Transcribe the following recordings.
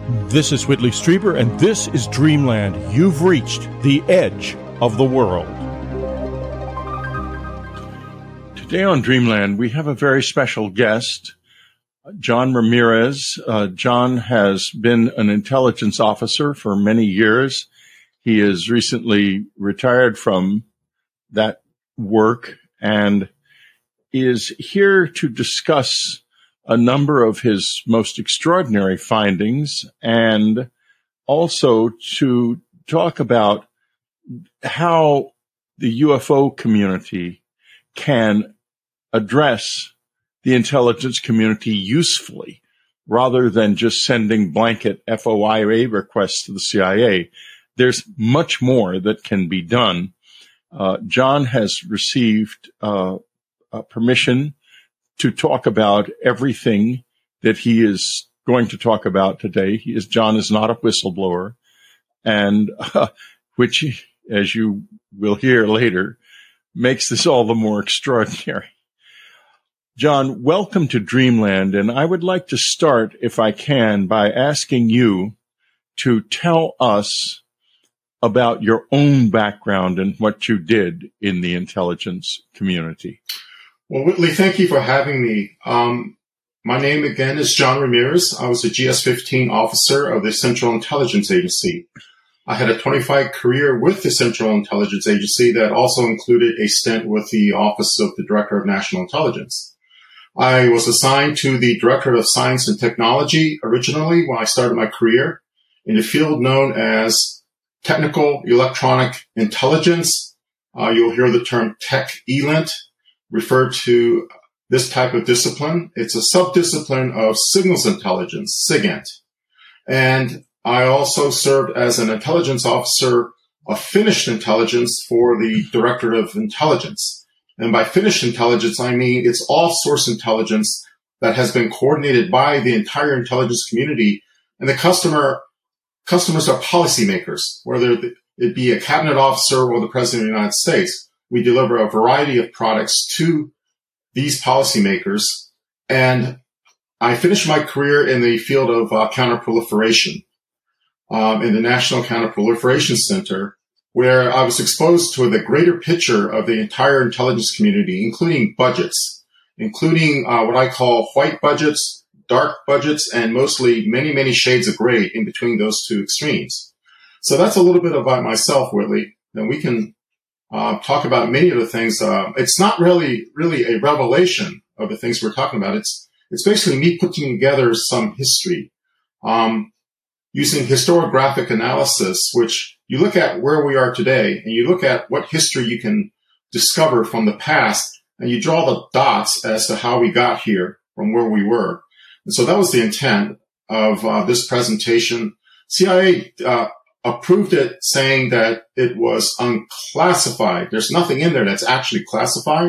This is Whitley Strieber, and this is Dreamland. You've reached the edge of the world. Today on Dreamland, we have a very special guest, John Ramirez. John has been an intelligence officer for many years. He is recently retired from that work and is here to discuss a number of his most extraordinary findings and also to talk about how the UFO community can address the intelligence community usefully rather than just sending blanket FOIA requests to the CIA. There's much more that can be done. John has received permission to talk about everything that he is going to talk about today. John is not a whistleblower, and which, as you will hear later, makes this all the more extraordinary. John, welcome to Dreamland, and I would like to start, if I can, by asking you to tell us about your own background and what you did in the intelligence community. Well, Whitley, thank you for having me. My name again is John Ramirez. I was a GS-15 officer of the Central Intelligence Agency. I had a 25 career with the Central Intelligence Agency that also included a stint with the Office of the Director of National Intelligence. I was assigned to the Director of Science and Technology originally when I started my career in the field known as Technical Electronic Intelligence. You'll hear the term Tech-ELINT refer to this type of discipline. It's a subdiscipline of signals intelligence, SIGINT. And I also served as an intelligence officer of finished intelligence for the Directorate of Intelligence. And by finished intelligence, I mean it's all source intelligence that has been coordinated by the entire intelligence community. And the customers are policymakers, whether it be a cabinet officer or the President of the United States. We deliver a variety of products to these policymakers. And I finished my career in the field of counterproliferation in the National Counterproliferation Center, where I was exposed to the greater picture of the entire intelligence community, including budgets, including what I call white budgets, dark budgets, and mostly many, many shades of gray in between those two extremes. So that's a little bit about myself, Whitley. And we can talk about many of the things. It's not really a revelation of the things we're talking about. It's basically me putting together some history, using historiographic analysis, which you look at where we are today and you look at what history you can discover from the past and you draw the dots as to how we got here from where we were. And so that was the intent of this presentation. CIA approved it, saying that it was unclassified. There's nothing in there that's actually classified.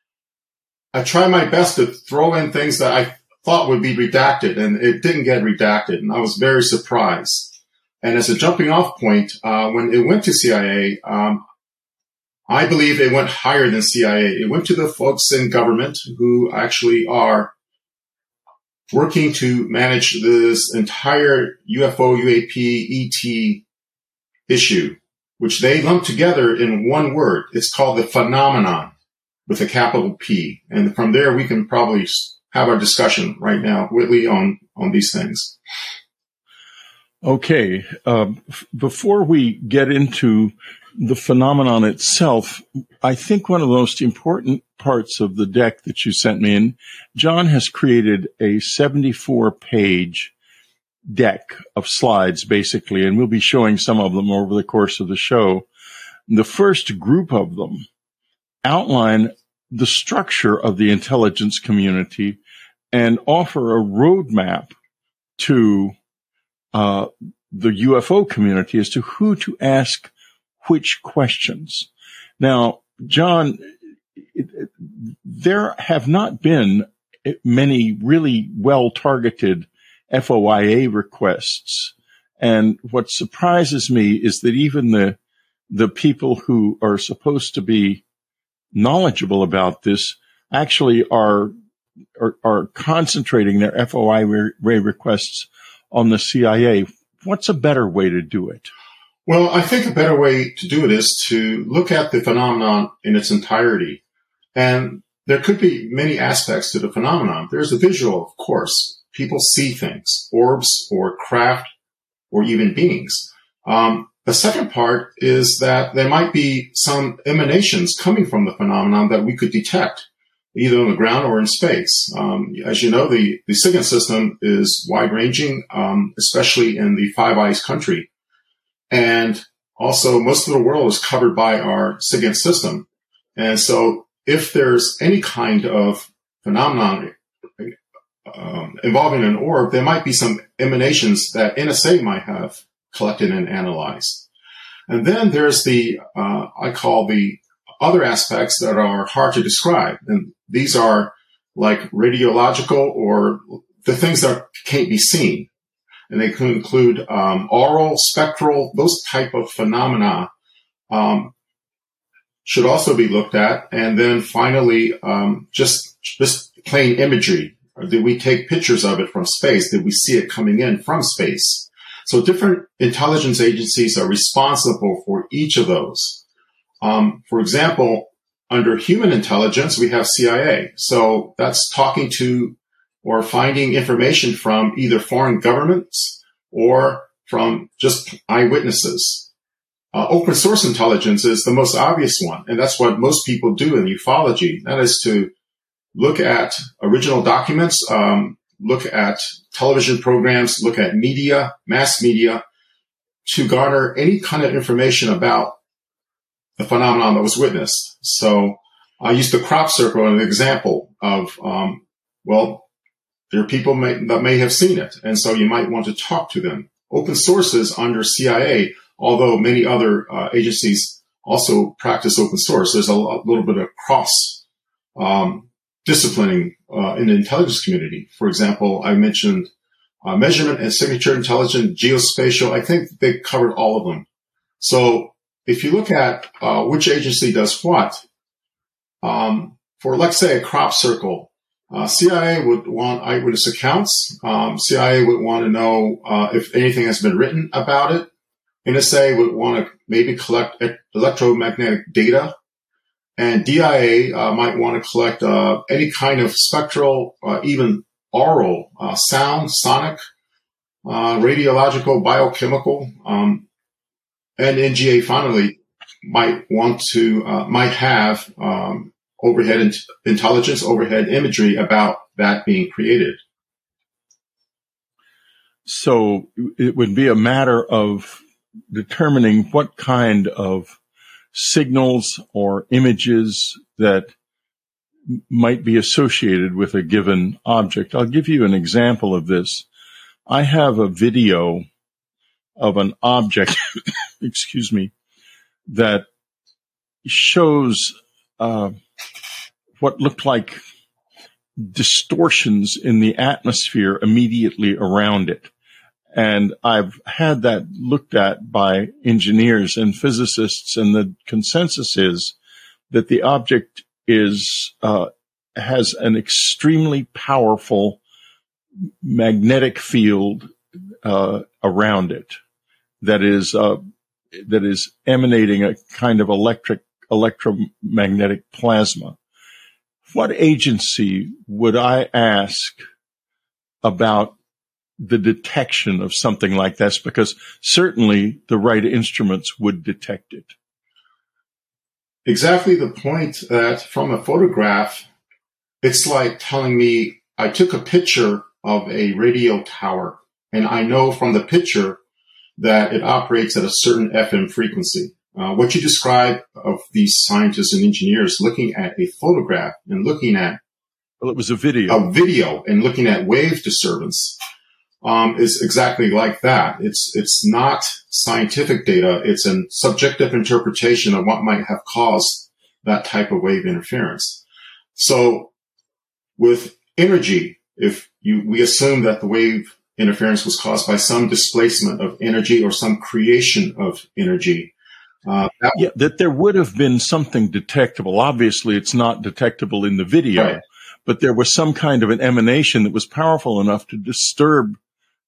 I tried my best to throw in things that I thought would be redacted, and it didn't get redacted, and I was very surprised. And as a jumping off point, when it went to CIA, I believe it went higher than CIA. It went to the folks in government who actually are working to manage this entire UFO, UAP, ET issue, which they lump together in one word. It's called the phenomenon with a capital P. And from there, we can probably have our discussion right now, Whitley, on these things. Okay. Before we get into the phenomenon itself, I think one of the most important parts of the deck that you sent me in, John has created a 74-page deck of slides, basically, and we'll be showing some of them over the course of the show. The first group of them outline the structure of the intelligence community and offer a roadmap to the UFO community as to who to ask which questions. Now, John, there have not been many really well-targeted FOIA requests. And what surprises me is that even the people who are supposed to be knowledgeable about this actually are concentrating their FOIA requests on the CIA. What's a better way to do it? Well, I think a better way to do it is to look at the phenomenon in its entirety. And there could be many aspects to the phenomenon. There's the visual, of course. People see things, orbs or craft or even beings. The second part is that there might be some emanations coming from the phenomenon that we could detect, either on the ground or in space. As you know, the SIGINT system is wide-ranging, especially in the Five Eyes country. And also, most of the world is covered by our SIGINT system. And so if there's any kind of phenomenon involving an orb, there might be some emanations that NSA might have collected and analyzed. And then there's the, I call the other aspects that are hard to describe. And these are like radiological or the things that can't be seen. And they could include aural, spectral, those type of phenomena should also be looked at. And then finally, just plain imagery. Did we take pictures of it from space? Did we see it coming in from space? So different intelligence agencies are responsible for each of those. For example, under human intelligence, we have CIA. So that's talking to or finding information from either foreign governments or from just eyewitnesses. Open source intelligence is the most obvious one, and that's what most people do in ufology. That is to look at original documents, look at television programs, look at media, mass media, to garner any kind of information about the phenomenon that was witnessed. So I used the crop circle as an example of, there are people that may have seen it, and so you might want to talk to them. Open sources under CIA, although many other agencies also practice open source, there's a little bit of cross disciplining in the intelligence community. For example, I mentioned measurement and signature intelligence, geospatial. I think they covered all of them. So if you look at which agency does what, for, let's say, a crop circle, CIA would want eyewitness accounts. CIA would want to know if anything has been written about it. NSA would want to maybe collect electromagnetic data. And DIA might want to collect any kind of spectral, even aural, sound, sonic, radiological, biochemical. And NGA finally might have overhead intelligence, overhead imagery about that being created. So it would be a matter of determining what kind of signals or images that might be associated with a given object. I'll give you an example of this. I have a video of an object, excuse me, that shows what looked like distortions in the atmosphere immediately around it. And I've had that looked at by engineers and physicists, and the consensus is that the object has an extremely powerful magnetic field around it that is emanating a kind of electromagnetic plasma. What agency would I ask about the detection of something like this? Because certainly the right instruments would detect it. Exactly the point that from a photograph, it's like telling me I took a picture of a radio tower, and I know from the picture that it operates at a certain FM frequency. What you describe of these scientists and engineers looking at a photograph and looking at... Well, it was a video. A video and looking at wave disturbance is exactly like that. It's not scientific data. It's a subjective interpretation of what might have caused that type of wave interference. So with energy, we assume that the wave interference was caused by some displacement of energy or some creation of energy. That there would have been something detectable. Obviously, it's not detectable in the video, right, but there was some kind of an emanation that was powerful enough to disturb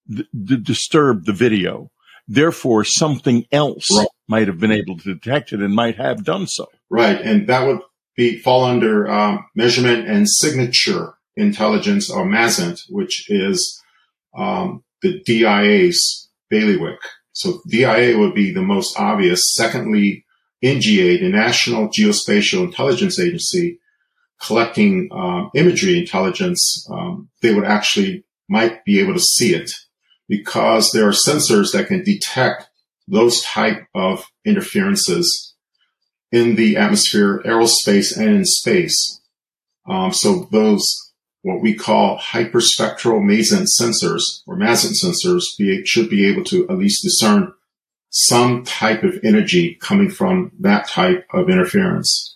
disturb the video. Therefore, something else might have been able to detect it and might have done so. Right, and that would fall under measurement and signature intelligence, or MASINT, which is the DIA's bailiwick. So DIA would be the most obvious. Secondly, NGA, the National Geospatial Intelligence Agency, collecting imagery intelligence. They would actually might be able to see it because there are sensors that can detect those type of interferences in the atmosphere, aerospace, and in space. So those, what we call hyperspectral MASINT sensors or MASINT sensors should be able to at least discern some type of energy coming from that type of interference.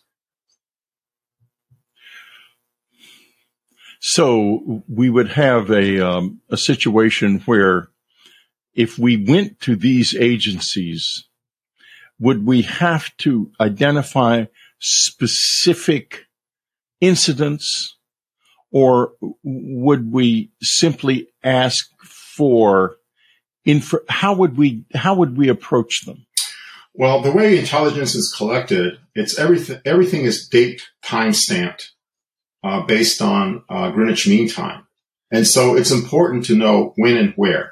So we would have a situation where if we went to these agencies, would we have to identify specific incidents, or would we simply ask for how would we approach them? Well, the way intelligence is collected, it's everything is time stamped based on Greenwich Mean Time, and so it's important to know when and where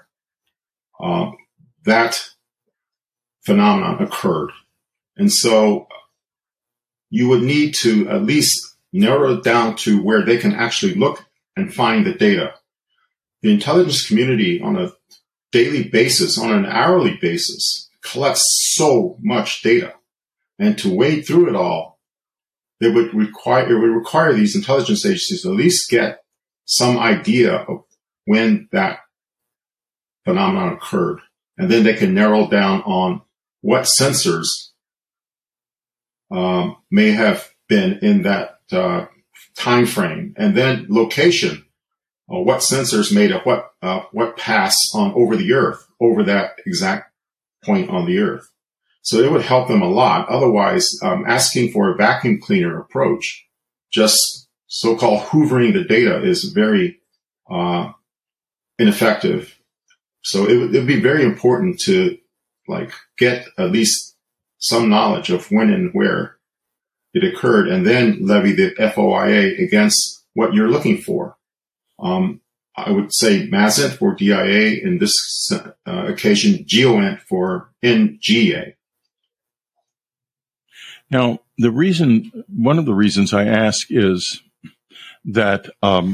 that phenomenon occurred, and so you would need to at least narrow it down to where they can actually look and find the data. The intelligence community on a daily basis, on an hourly basis, collects so much data, and to wade through it all, it would require these intelligence agencies to at least get some idea of when that phenomenon occurred, and then they can narrow down on what sensors may have been in that time frame, and then location. What sensors made of what pass on over the Earth, over that exact point on the Earth. So it would help them a lot. Otherwise, asking for a vacuum cleaner approach, just so-called hoovering the data, is very ineffective. So it would be very important to get at least some knowledge of when and where it occurred, and then levy the FOIA against what you're looking for. I would say MASINT for DIA, in this occasion, GEOINT for NGA. Now, one of the reasons I ask is that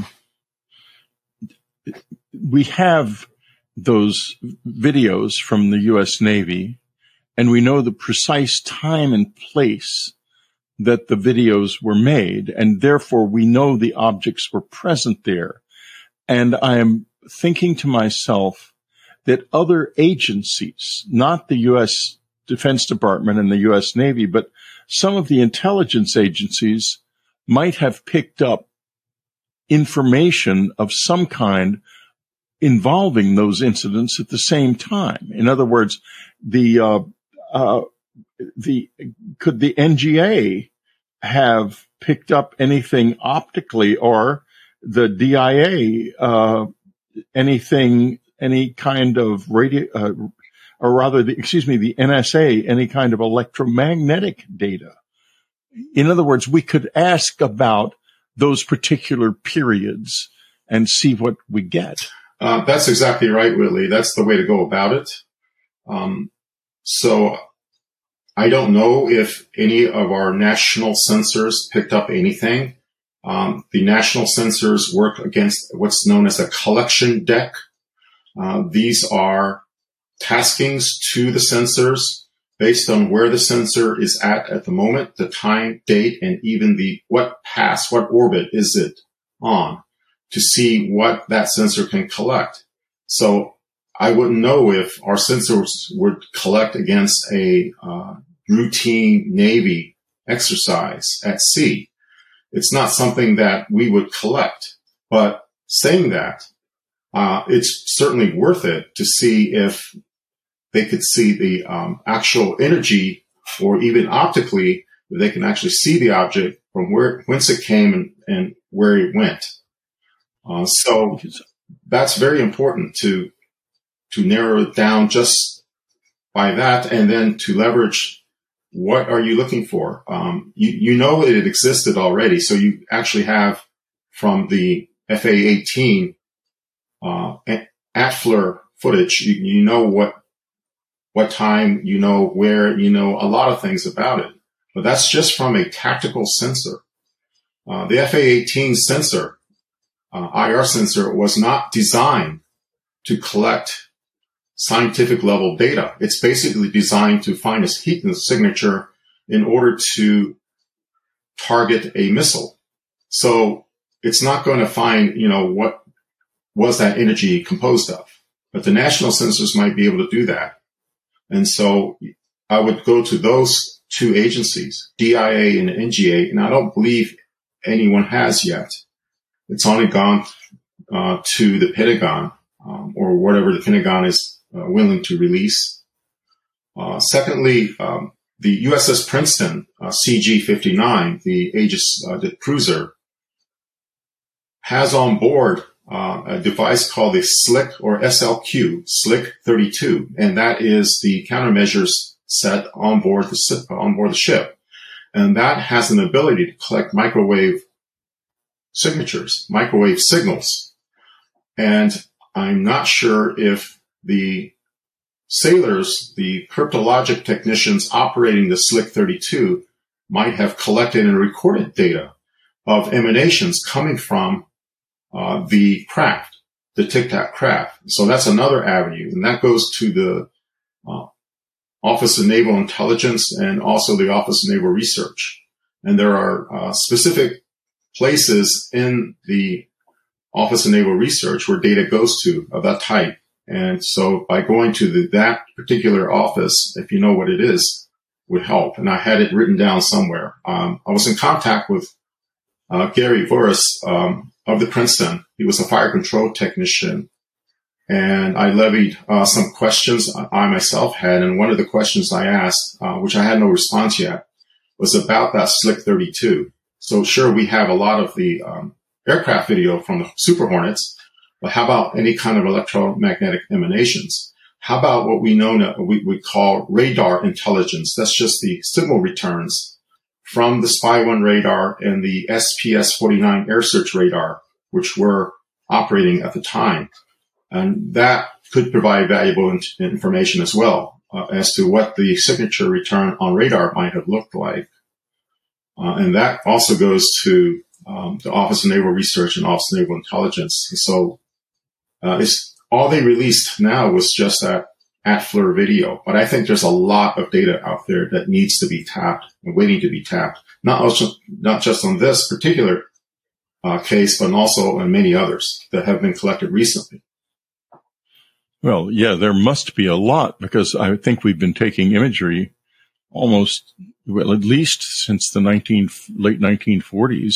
we have those videos from the U.S. Navy, and we know the precise time and place that the videos were made, and therefore we know the objects were present there. And I am thinking to myself that other agencies, not the U.S. Defense Department and the U.S. Navy, but some of the intelligence agencies might have picked up information of some kind involving those incidents at the same time. In other words, could the NGA have picked up anything optically, or the DIA, any kind of radio, or rather, the NSA, any kind of electromagnetic data? In other words, we could ask about those particular periods and see what we get. That's exactly right, Willie. That's the way to go about it. So I don't know if any of our national sensors picked up anything. The national sensors work against what's known as a collection deck. These are taskings to the sensors based on where the sensor is at the moment, the time, date, and even what orbit is it on, to see what that sensor can collect. So I wouldn't know if our sensors would collect against a routine Navy exercise at sea. It's not something that we would collect. But saying that, it's certainly worth it to see if they could see the actual energy, or even optically, if they can actually see the object from whence it came and where it went. So that's very important to to narrow it down just by that, and then to leverage what are you looking for. You know it existed already, so you actually have from the FA-18 ATFLR footage. You know what time, you know where, you know a lot of things about it. But that's just from a tactical sensor. The FA-18 sensor, IR sensor, was not designed to collect scientific level data. It's basically designed to find a heat signature in order to target a missile. So it's not going to find, what was that energy composed of. But the national sensors might be able to do that. And so I would go to those two agencies, DIA and NGA, and I don't believe anyone has yet. It's only gone to the Pentagon, or whatever the Pentagon is willing to release. Secondly, the USS Princeton, CG-59, the Aegis the cruiser, has on board a device called the SLIC or SLQ, SLIC 32, and that is the countermeasures set on board the ship. And that has an ability to collect microwave signatures, microwave signals. And I'm not sure if the sailors, the cryptologic technicians operating the SLIC 32 might have collected and recorded data of emanations coming from the craft, the Tic Tac craft. So that's another avenue. And that goes to the Office of Naval Intelligence and also the Office of Naval Research. And there are specific places in the Office of Naval Research where data goes to of that type. And so by going to that particular office, if you know what it is, would help. And I had it written down somewhere. I was in contact with Gary Voris of the Princeton. He was a fire control technician. And I levied some questions I myself had. And one of the questions I asked, which I had no response yet, was about that SLIC 32. So sure, we have a lot of the aircraft video from the Super Hornets, but how about any kind of electromagnetic emanations? How about what we call radar intelligence? That's just the signal returns from the Spy-1 radar and the SPS-49 air search radar, which were operating at the time. And that could provide valuable information as well as to what the signature return on radar might have looked like. And that also goes to the Office of Naval Research and Office of Naval Intelligence. So all they released now was just that ATFLR video. But I think there's a lot of data out there that needs to be tapped and waiting to be tapped, not just on this particular case, but also on many others that have been collected recently. Well, yeah, there must be a lot, because I think we've been taking imagery almost, well, at least since the late 1940s.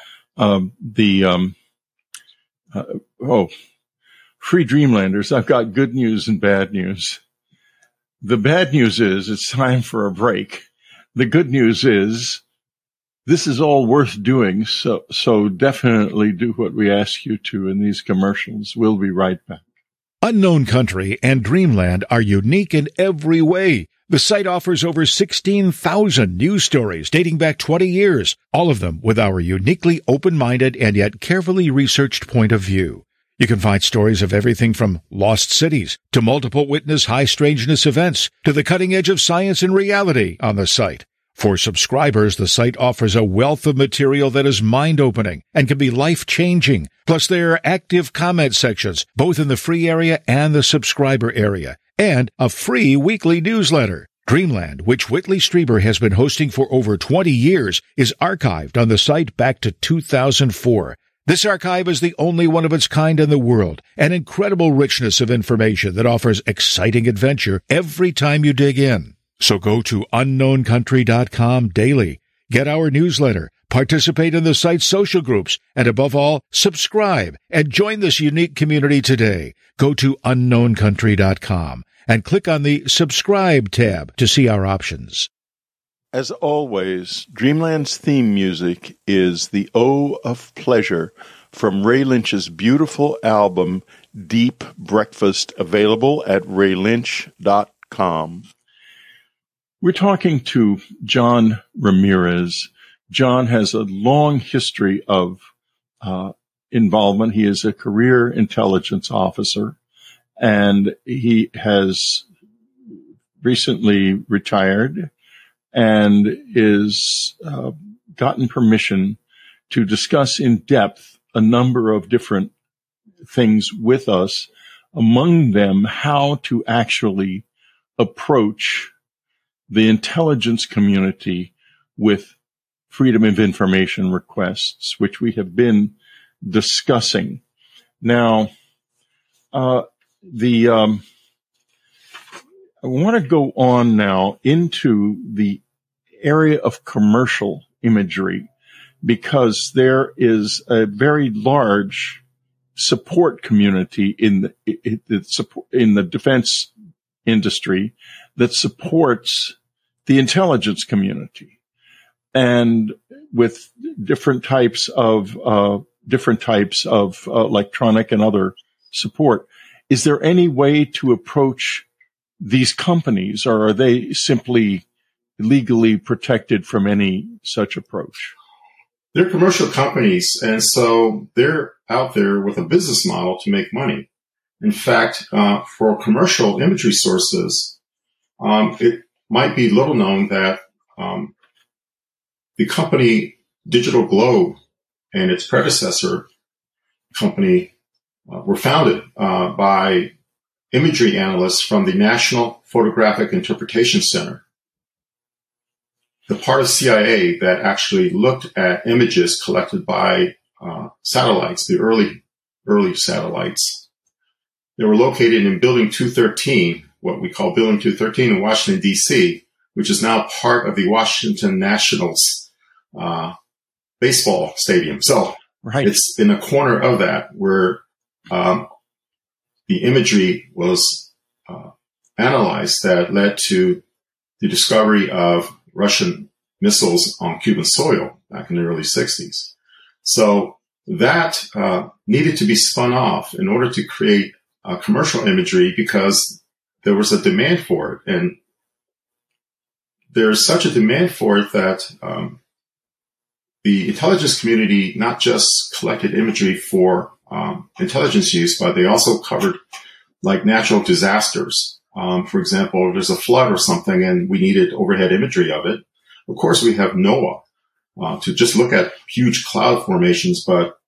Free Dreamlanders, I've got good news and bad news. The bad news is it's time for a break. The good news is this is all worth doing, so definitely do what we ask you to in these commercials. We'll be right back. Unknown Country and Dreamland are unique in every way. The site offers over 16,000 news stories dating back 20 years, all of them with our uniquely open-minded and yet carefully researched point of view. You can find stories of everything from lost cities to multiple witness high strangeness events to the cutting edge of science and reality on the site. For subscribers, the site offers a wealth of material that is mind-opening and can be life-changing. Plus, there are active comment sections, both in the free area and the subscriber area, and a free weekly newsletter. Dreamland, which Whitley Strieber has been hosting for over 20 years, is archived on the site back to 2004. This archive is the only one of its kind in the world, an incredible richness of information that offers exciting adventure every time you dig in. So go to unknowncountry.com daily, get our newsletter, participate in the site's social groups, and above all, subscribe and join this unique community today. Go to unknowncountry.com and click on the Subscribe tab to see our options. As always, Dreamland's theme music is The O of Pleasure from Ray Lynch's beautiful album, Deep Breakfast, available at raylynch.com. We're talking to John Ramirez. John has a long history of involvement. He is a career intelligence officer, and he has recently retired and is gotten permission to discuss in depth a number of different things with us, among them how to actually approach the intelligence community with freedom of information requests, which we have been discussing. Now, I want to go on now into the area of commercial imagery, because there is a very large support community in the defense industry that supports the intelligence community, and with different types of electronic and other support. Is there any way to approach these companies, or are they simply legally protected from any such approach? They're commercial companies, and so they're out there with a business model to make money. In fact, for commercial imagery sources, it might be little known that the company Digital Globe and its predecessor company were founded by imagery analysts from the National Photographic Interpretation Center, the part of CIA that actually looked at images collected by satellites, the early satellites. They were located in Building 213, what we call Building 213 in Washington, D.C., which is now part of the Washington Nationals baseball stadium. So right. It's in a corner of that where the imagery was analyzed that led to the discovery of Russian missiles on Cuban soil back in the early 60s. So that needed to be spun off in order to create commercial imagery, because there was a demand for it. And there's such a demand for it that the intelligence community not just collected imagery for intelligence use, but they also covered like natural disasters. For example, if there's a flood or something and we needed overhead imagery of it, of course we have NOAA to just look at huge cloud formations, but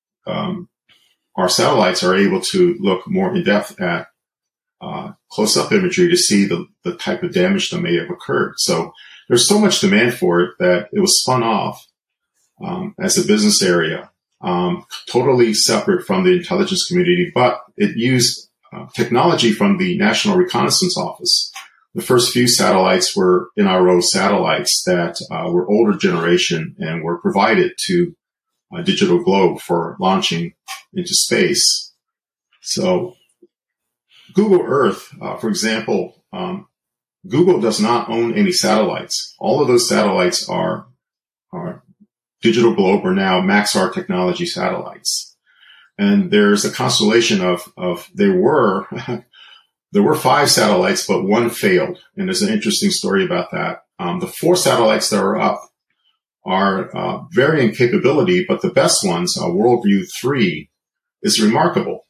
our satellites are able to look more in depth at close-up imagery to see the type of damage that may have occurred. So there's so much demand for it that it was spun off as a business area, totally separate from the intelligence community, but it used technology from the National Reconnaissance Office. The first few satellites were NRO satellites that were older generation and were provided to Digital Globe for launching into space. So Google Earth, for example, Google does not own any satellites. All of those satellites are Digital Globe or now Maxar Technology satellites. And there's a constellation of there were 5 satellites, but one failed. And there's an interesting story about that. The 4 satellites that are up are varying capability, but the best ones, WorldView 3, is remarkable.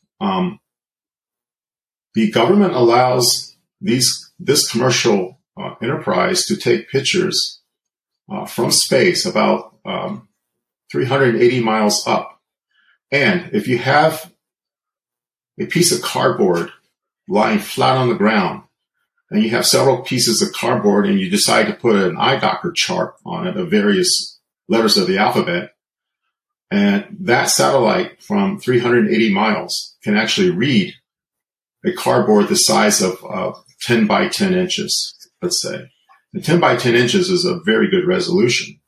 The government allows this commercial enterprise to take pictures from space about 380 miles up. And if you have a piece of cardboard lying flat on the ground, and you have several pieces of cardboard and you decide to put an eye doctor chart on it of various letters of the alphabet, and that satellite from 380 miles can actually read a cardboard the size of 10 by 10 inches, let's say. And 10 by 10 inches is a very good resolution.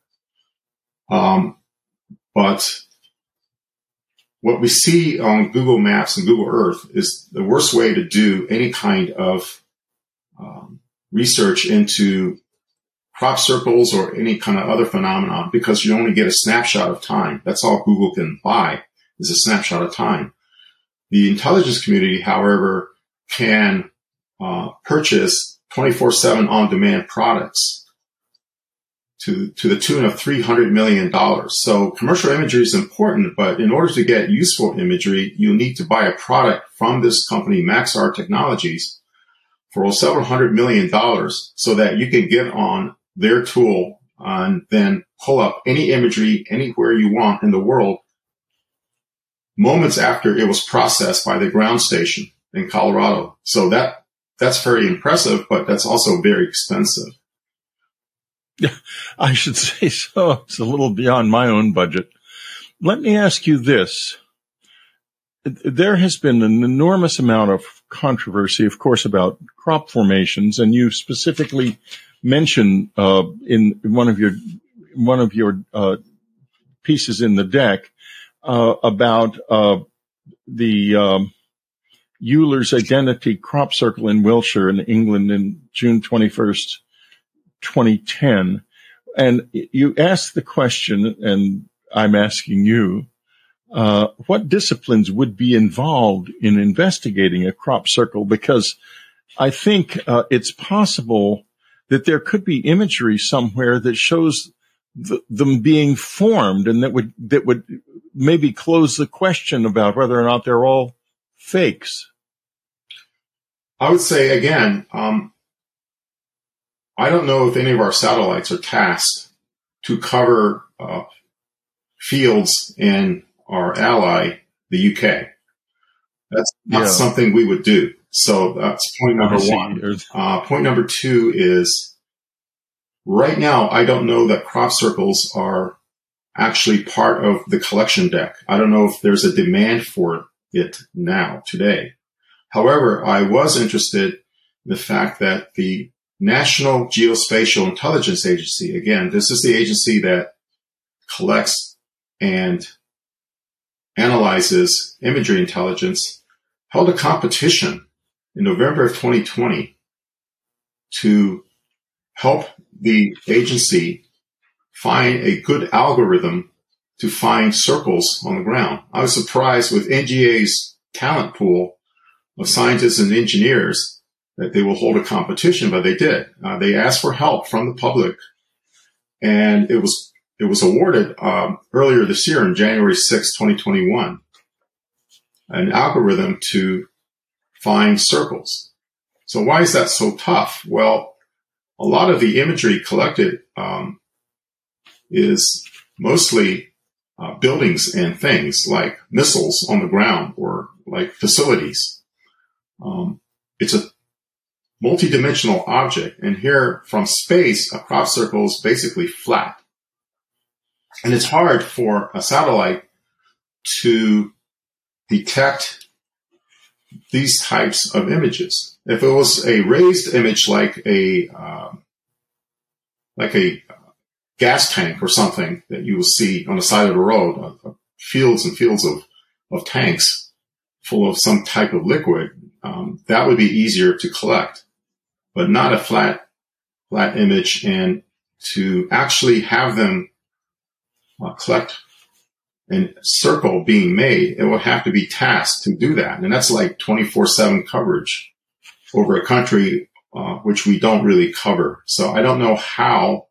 But what we see on Google Maps and Google Earth is the worst way to do any kind of research into crop circles or any kind of other phenomenon, because you only get a snapshot of time. That's all Google can buy, is a snapshot of time. The intelligence community, however, can purchase 24/7 on-demand products to the tune of $300 million. So commercial imagery is important, but in order to get useful imagery, you need to buy a product from this company, Maxar Technologies, for several $100 million so that you can get on their tool and then pull up any imagery anywhere you want in the world moments after it was processed by the ground station in Colorado. So that's very impressive, but that's also very expensive. Yeah, I should say so. It's a little beyond my own budget. Let me ask you this. There has been an enormous amount of controversy, of course, about crop formations, and you specifically mentioned in one of your pieces in the deck about the Euler's Identity Crop Circle in Wiltshire in England in June 21st, 2010. And you asked the question, and I'm asking you, what disciplines would be involved in investigating a crop circle? Because I think it's possible that there could be imagery somewhere that shows them being formed, and that would maybe close the question about whether or not they're all fakes. I would say, again, I don't know if any of our satellites are tasked to cover fields in our ally, the UK. That's not something we would do. So that's point number one. Point number two is, right now, I don't know that crop circles are actually part of the collection deck. I don't know if there's a demand for it now, today. However, I was interested in the fact that the National Geospatial Intelligence Agency, again, this is the agency that collects and analyzes imagery intelligence, held a competition in November of 2020 to help the agency find a good algorithm to find circles on the ground. I was surprised with NGA's talent pool of scientists and engineers that they will hold a competition, but they did. They asked for help from the public, and it was awarded earlier this year on January 6, 2021, an algorithm to find circles. So why is that so tough? Well, a lot of the imagery collected is mostly buildings and things like missiles on the ground or like facilities. It's a multidimensional object, and here from space, a crop circle is basically flat. And it's hard for a satellite to detect these types of images. If it was a raised image like a gas tank or something that you will see on the side of the road, fields and fields of tanks full of some type of liquid, that would be easier to collect, but not a flat image. And to actually have them collect a circle being made, it will have to be tasked to do that. And that's like 24/7 coverage over a country which we don't really cover. So I don't know how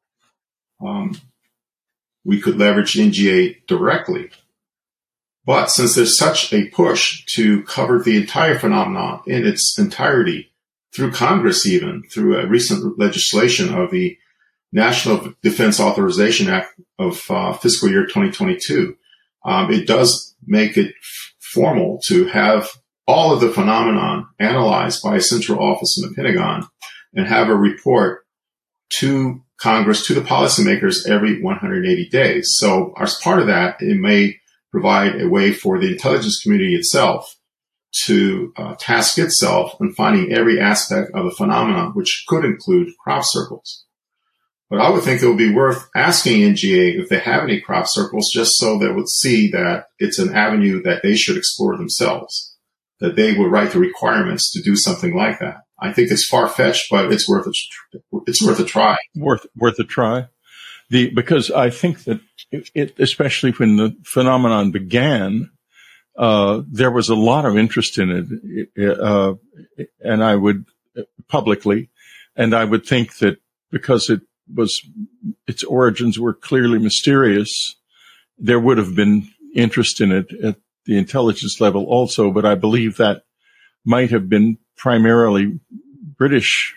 we could leverage NGA directly. But since there's such a push to cover the entire phenomenon in its entirety, through Congress even, through a recent legislation of the National Defense Authorization Act of fiscal year 2022, it does make it formal to have all of the phenomenon analyzed by a central office in the Pentagon and have a report to Congress, to the policymakers every 180 days. So as part of that, it may provide a way for the intelligence community itself to task itself in finding every aspect of the phenomenon, which could include crop circles. But I would think it would be worth asking NGA if they have any crop circles, just so they would see that it's an avenue that they should explore themselves, that they would write the requirements to do something like that. I think it's far-fetched, but it's worth a try. Worth a try. Because I think that it, especially when the phenomenon began, there was a lot of interest in it, and I would publicly, and I would think that because its origins were clearly mysterious, there would have been interest in it at the intelligence level also, but I believe that might have been primarily British,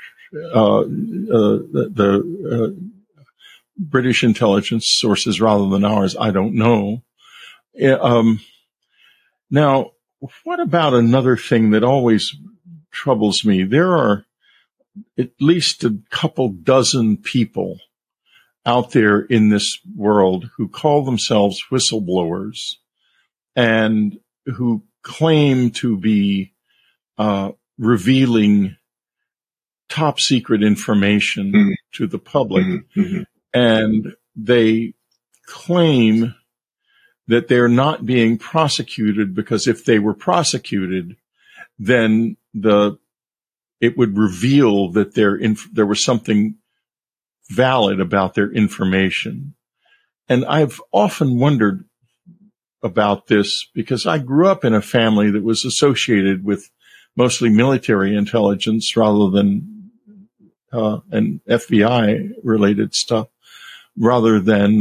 the British intelligence sources rather than ours. I don't know. Now, what about another thing that always troubles me? There are at least a couple dozen people out there in this world who call themselves whistleblowers and who claim to be revealing top secret information to the public. And they claim that they're not being prosecuted because if they were prosecuted, then it would reveal that there was something valid about their information. And I've often wondered about this because I grew up in a family that was associated with mostly military intelligence rather than and FBI related stuff, rather than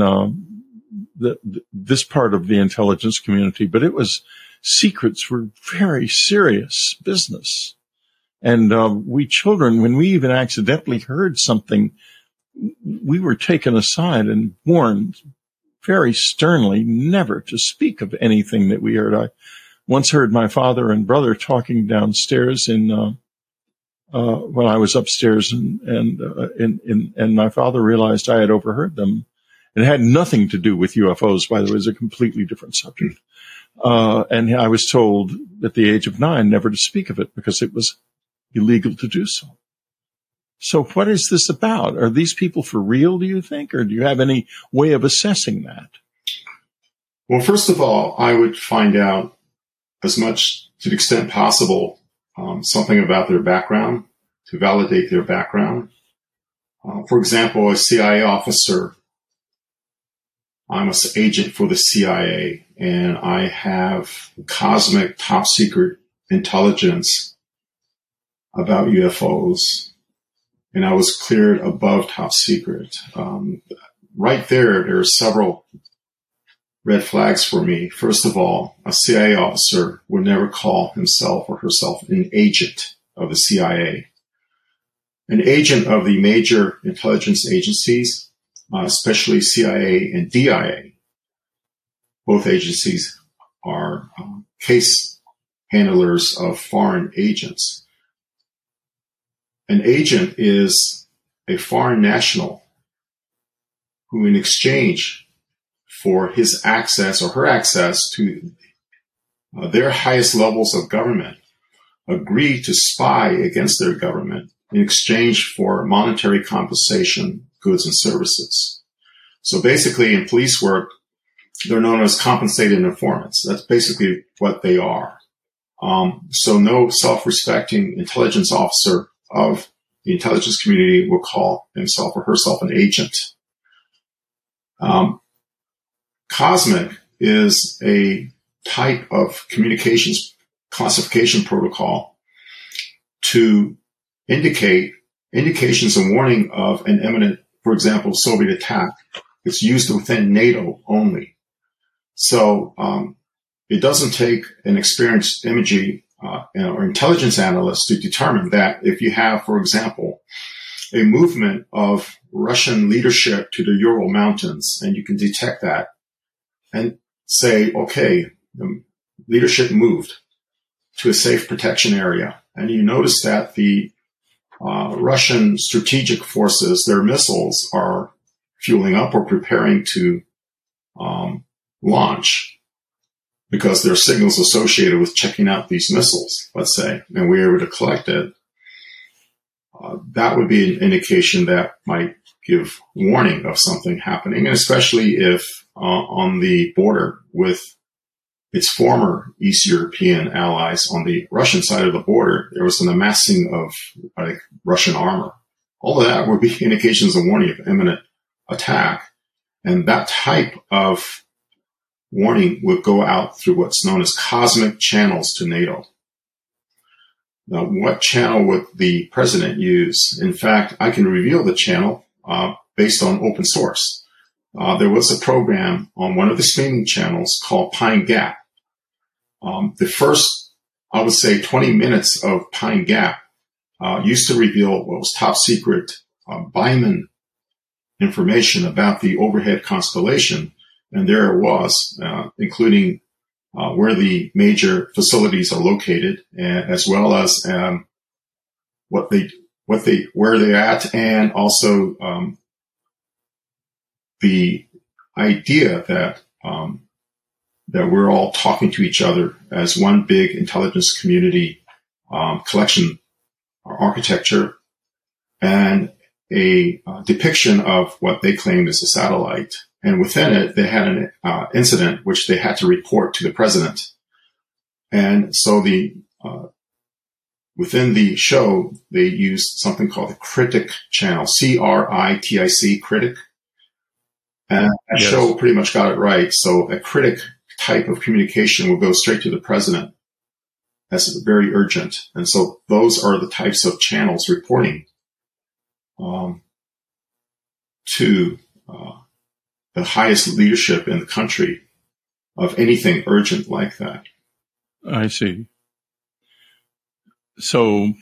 this part of the intelligence community. But secrets were very serious business. And we children, when we even accidentally heard something, we were taken aside and warned very sternly never to speak of anything that we heard. I once heard my father and brother talking downstairs when I was upstairs, and my father realized I had overheard them. It had nothing to do with UFOs, by the way. It was a completely different subject. And I was told at the age of 9 never to speak of it because it was illegal to do so. So what is this about? Are these people for real, do you think? Or do you have any way of assessing that? Well, first of all, I would find out as much to the extent possible something about their background to validate their background. For example, a CIA officer, I'm an agent for the CIA, and I have cosmic top secret intelligence about UFOs, and I was cleared above top secret. Right there are several red flags for me. First of all, a CIA officer would never call himself or herself an agent of the CIA. An agent of the major intelligence agencies, especially CIA and DIA, both agencies are case handlers of foreign agents. An agent is a foreign national who, in exchange for his access or her access to their highest levels of government, agree to spy against their government in exchange for monetary compensation, goods, and services. So basically, in police work, they're known as compensated informants. That's basically what they are. So no self-respecting intelligence officer of the intelligence community will call himself or herself an agent. Cosmic is a type of communications classification protocol to indicate indications and warning of an imminent, for example, Soviet attack. It's used within NATO only. So it doesn't take an experienced imaging or intelligence analyst to determine that if you have, for example, a movement of Russian leadership to the Ural Mountains, and you can detect that and say, okay, the leadership moved to a safe protection area. And you notice that the Russian strategic forces, their missiles are fueling up or preparing to launch because there are signals associated with checking out these missiles, let's say, and we were able to collect it. That would be an indication that might give warning of something happening, and especially if on the border with its former East European allies on the Russian side of the border, there was an amassing of Russian armor. All of that would be indications of warning of imminent attack. And that type of warning would go out through what's known as cosmic channels to NATO. Now, what channel would the president use? In fact, I can reveal the channel based on open source. There was a program on one of the streaming channels called Pine Gap. The first, I would say, 20 minutes of Pine Gap used to reveal what was top secret Byman information about the overhead constellation. And there it was, including where the major facilities are located, as well as where they're at, and also the idea that we're all talking to each other as one big intelligence community collection or architecture, and a depiction of what they claimed is a satellite. And within it, they had an incident which they had to report to the president. And so within the show, they used something called the Critic channel, CRITIC, Critic. And that show pretty much got it right. So a Critic type of communication will go straight to the president. That's very urgent. And so those are the types of channels reporting to the highest leadership in the country of anything urgent like that. I see. So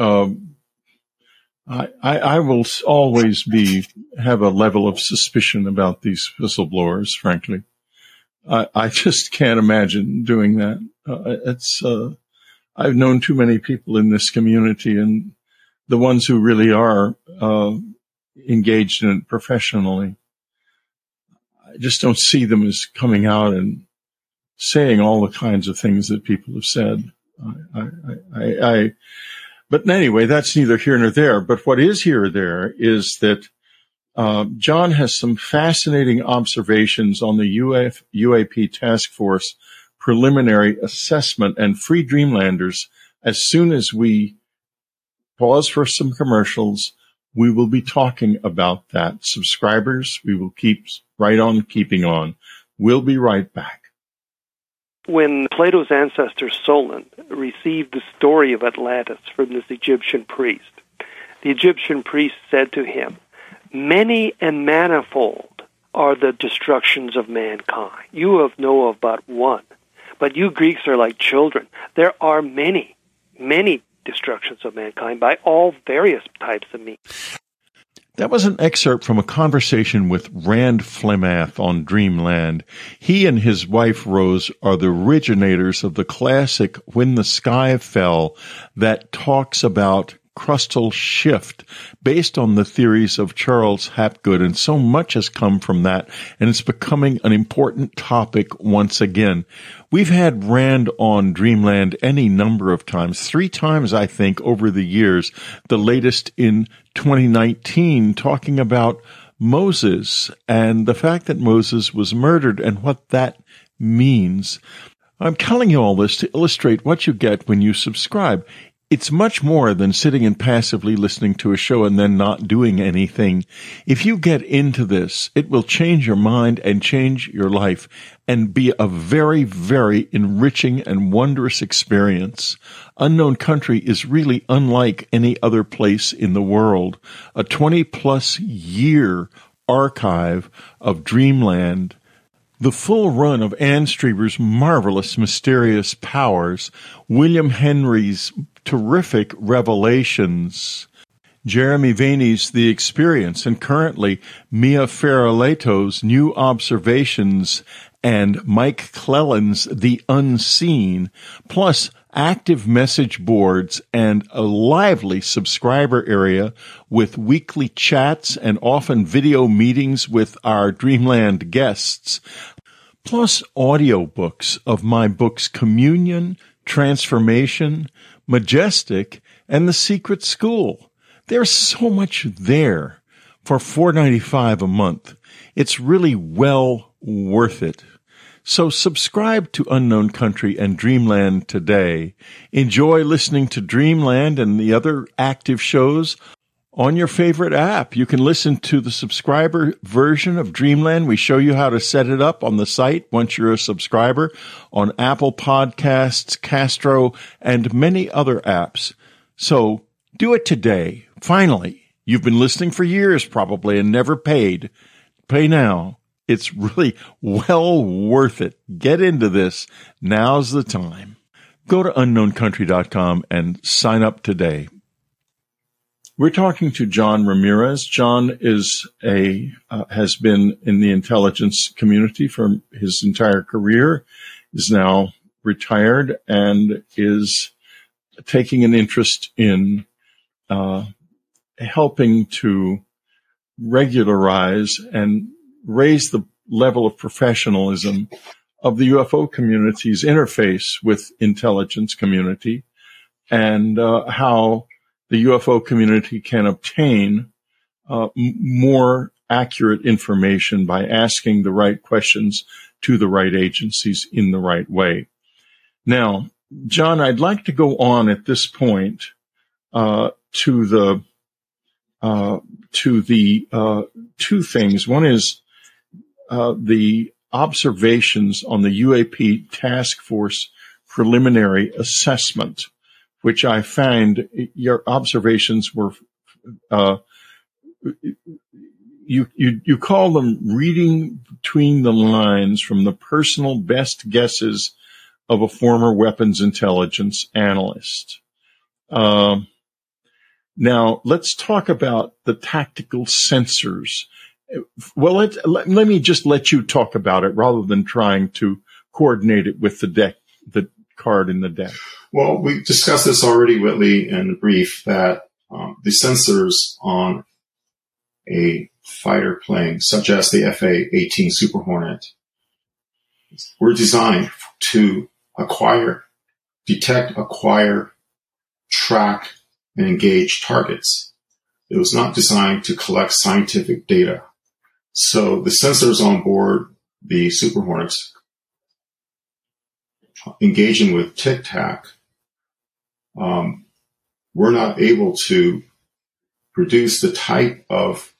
I will always have a level of suspicion about these whistleblowers, frankly. I just can't imagine doing that. I've known too many people in this community, and the ones who really are engaged in it professionally, I just don't see them as coming out and saying all the kinds of things that people have said. But anyway, that's neither here nor there. But what is here or there is that John has some fascinating observations on the UAP task force preliminary assessment and Free Dreamlanders. As soon as we pause for some commercials, we will be talking about that. Subscribers, we will keep right on keeping on. We'll be right back. When Plato's ancestor Solon received the story of Atlantis from this Egyptian priest, the Egyptian priest said to him, "Many and manifold are the destructions of mankind. You know of but one, but you Greeks are like children. There are many, many destructions of mankind by all various types of means." That was an excerpt from a conversation with Rand Flemath on Dreamland. He and his wife Rose are the originators of the classic When the Sky Fell that talks about crustal shift based on the theories of Charles Hapgood, and so much has come from that, and it's becoming an important topic once again. We've had Rand on Dreamland any number of times, 3 times, I think, over the years, the latest in 2019, talking about Moses and the fact that Moses was murdered and what that means. I'm telling you all this to illustrate what you get when you subscribe. It's much more than sitting and passively listening to a show and then not doing anything. If you get into this, it will change your mind and change your life and be a very, very enriching and wondrous experience. Unknown Country is really unlike any other place in the world. A 20-plus year archive of Dreamland, the full run of Ann Strieber's marvelous mysterious powers, William Henry's terrific revelations, Jeremy Vaeni's The Experience, and currently Mia Farrelleto's New Observations and Mike Clelland's The Unseen, plus active message boards and a lively subscriber area with weekly chats and often video meetings with our Dreamland guests, plus audiobooks of my books Communion, Transformation, Majestic, and The Secret School. There's so much there for $4.95 a month. It's really well worth it. So subscribe to Unknown Country and Dreamland today. Enjoy listening to Dreamland and the other active shows on your favorite app. You can listen to the subscriber version of Dreamland. We show you how to set it up on the site once you're a subscriber on Apple Podcasts, Castro, and many other apps. So do it today. Finally, you've been listening for years probably and never paid. Pay now. It's really well worth it. Get into this. Now's the time. Go to unknowncountry.com and sign up today. We're talking to John Ramirez. John is has been in the intelligence community for his entire career, is now retired, and is taking an interest in helping to regularize and raise the level of professionalism of the UFO community's interface with intelligence community, and how the UFO community can obtain more accurate information by asking the right questions to the right agencies in the right way. Now, John, I'd like to go on at this point to the two things. One is the observations on the UAP Task Force preliminary assessment, which I find your observations were, you call them reading between the lines from the personal best guesses of a former weapons intelligence analyst. Now let's talk about the tactical sensors. Well, let me just let you talk about it rather than trying to coordinate it with the card in the deck. Well, we discussed this already, Whitley, in the brief, that the sensors on a fighter plane, such as the FA-18 Super Hornet, were designed to detect, acquire, track, and engage targets. It was not designed to collect scientific data. So the sensors on board the Super Hornets engaging with Tic-Tac we're not able to produce the type of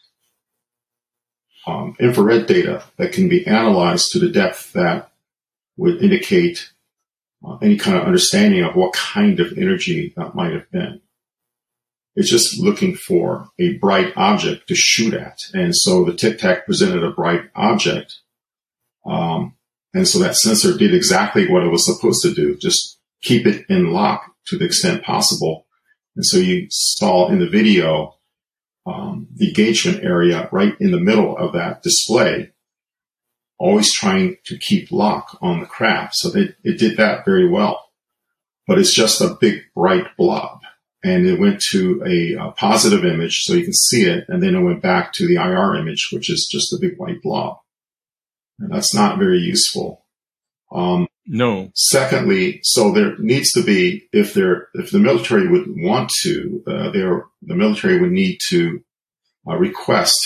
infrared data that can be analyzed to the depth that would indicate any kind of understanding of what kind of energy that might have been. It's just looking for a bright object to shoot at. And so the Tic-Tac presented a bright object. And so that sensor did exactly what it was supposed to do, just keep it in lock to the extent possible. And so you saw in the video the engagement area right in the middle of that display, always trying to keep lock on the craft. So it did that very well. But it's just a big, bright blob. And it went to a positive image so you can see it, and then it went back to the IR image, which is just a big white blob. And that's not very useful. No. Secondly, so there needs to be, if the military would want to, the military would need to request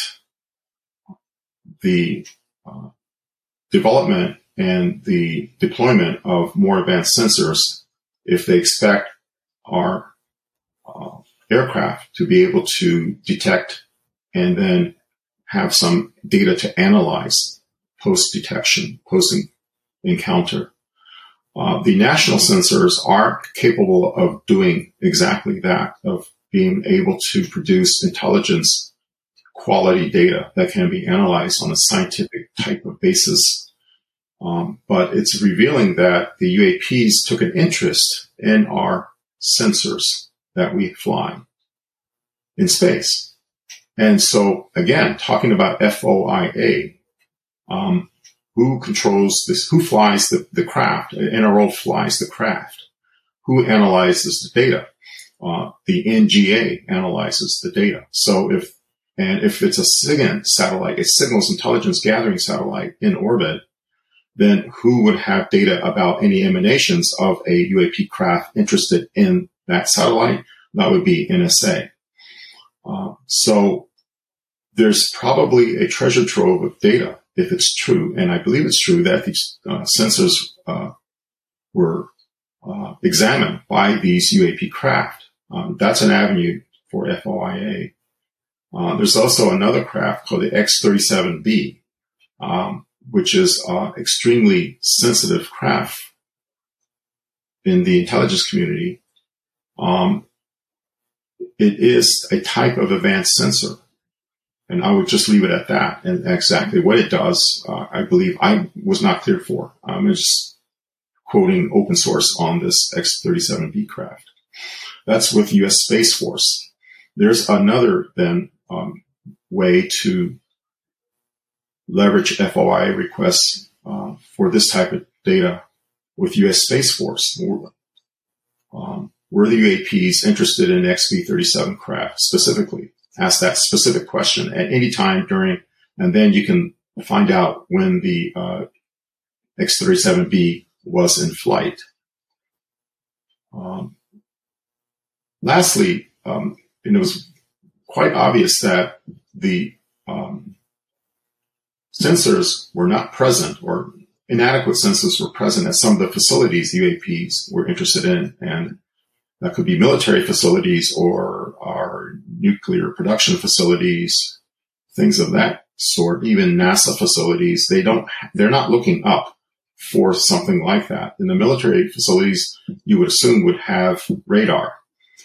the development and the deployment of more advanced sensors if they expect our aircraft to be able to detect and have some data to analyze post-detection, post-encounter. The national sensors are capable of doing exactly that, of being able to produce intelligence quality data that can be analyzed on a scientific type of basis. But it's revealing that the UAPs took an interest in our sensors that we fly in space. And so, again, talking about FOIA, who controls this? Who flies the craft? NRO flies the craft. Who analyzes the data? The NGA analyzes the data. So if it's a SIGINT satellite, a signals intelligence gathering satellite in orbit, then who would have data about any emanations of a UAP craft interested in that satellite? That would be NSA. So there's probably a treasure trove of data, if it's true, and I believe it's true that these sensors were examined by these UAP craft. That's an avenue for FOIA. There's also another craft called the X-37B, which is extremely sensitive craft in the intelligence community. It is a type of advanced sensor, and I would just leave it at that. And exactly what it does, I believe I was not clear for. I'm just quoting open source on this X-37B craft. That's with U.S. Space Force. There's another then way to leverage FOI requests for this type of data with U.S. Space Force. Were the UAPs interested in XB-37 craft specifically? Ask that specific question at any time during, and then you can find out when the X-37B was in flight. Lastly, it was quite obvious that the sensors were not present, or inadequate sensors were present at some of the facilities UAPs were interested in, and that could be military facilities or our nuclear production facilities, things of that sort, even NASA facilities. They're not looking up for something like that. In the military facilities, you would assume would have radar.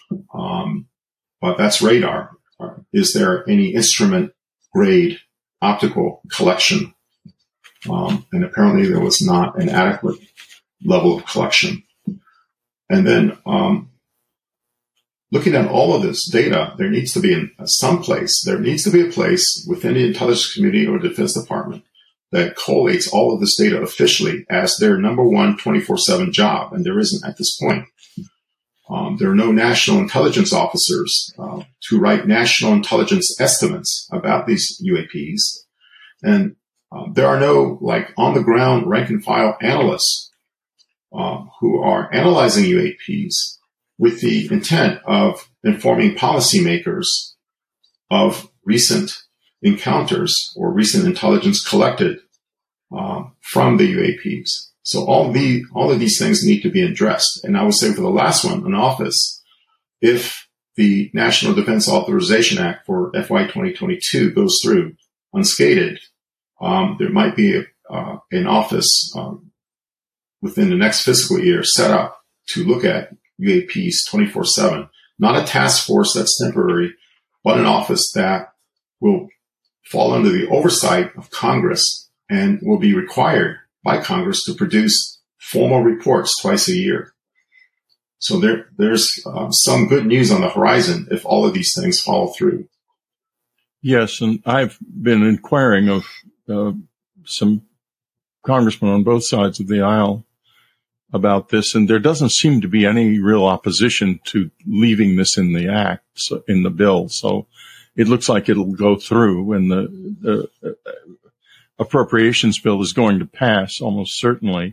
But that's radar. Is there any instrument grade optical collection? And apparently there was not an adequate level of collection. And then, looking at all of this data, there needs to be there needs to be a place within the intelligence community or Defense Department that collates all of this data officially as their number one 24/7 job. And there isn't at this point. There are no national intelligence officers to write national intelligence estimates about these UAPs. And there are no on the ground rank and file analysts who are analyzing UAPs with the intent of informing policymakers of recent encounters or recent intelligence collected from the UAPs. So all of these things need to be addressed. And I would say for the last one, an office, if the National Defense Authorization Act for FY 2022 goes through unscathed, there might be an office within the next fiscal year set up to look at UAPs 24/7, not a task force that's temporary, but an office that will fall under the oversight of Congress and will be required by Congress to produce formal reports twice a year. So there's some good news on the horizon if all of these things follow through. Yes, and I've been inquiring of some congressmen on both sides of the aisle about this, and there doesn't seem to be any real opposition to leaving this in the act, in the bill. So it looks like it'll go through, and the appropriations bill is going to pass almost certainly.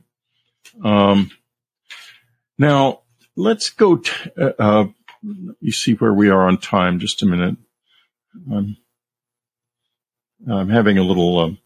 Now, let's go. You see where we are on time. Just a minute. I'm having a little.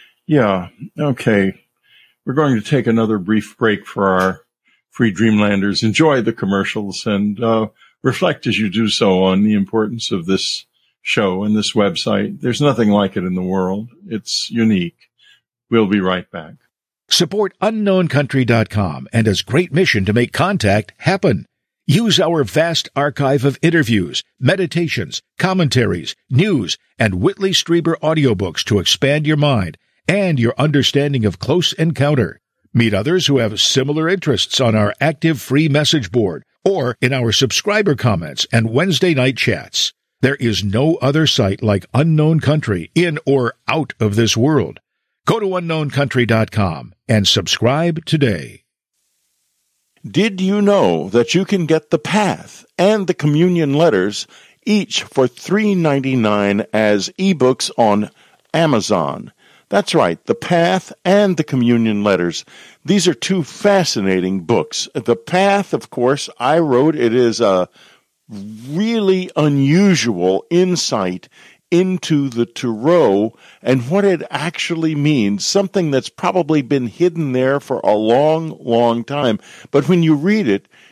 Okay. We're going to take another brief break for our free Dreamlanders. Enjoy the commercials and reflect as you do so on the importance of this show and this website. There's nothing like it in the world. It's unique. We'll be right back. Support UnknownCountry.com and its great mission to make contact happen. Use our vast archive of interviews, meditations, commentaries, news, and Whitley Strieber audiobooks to expand your mind and your understanding of Close Encounter. Meet others who have similar interests on our active free message board or in our subscriber comments and Wednesday night chats. There is no other site like Unknown Country in or out of this world. Go to UnknownCountry.com and subscribe today. Did you know that you can get The Path and the Communion Letters each for $3.99 as ebooks on Amazon? That's right, The Path and the Communion Letters. These are two fascinating books. The Path, of course, I wrote. It is a really unusual insight into the Tarot and what it actually means, something that's probably been hidden there for a long, long time. But when you read it,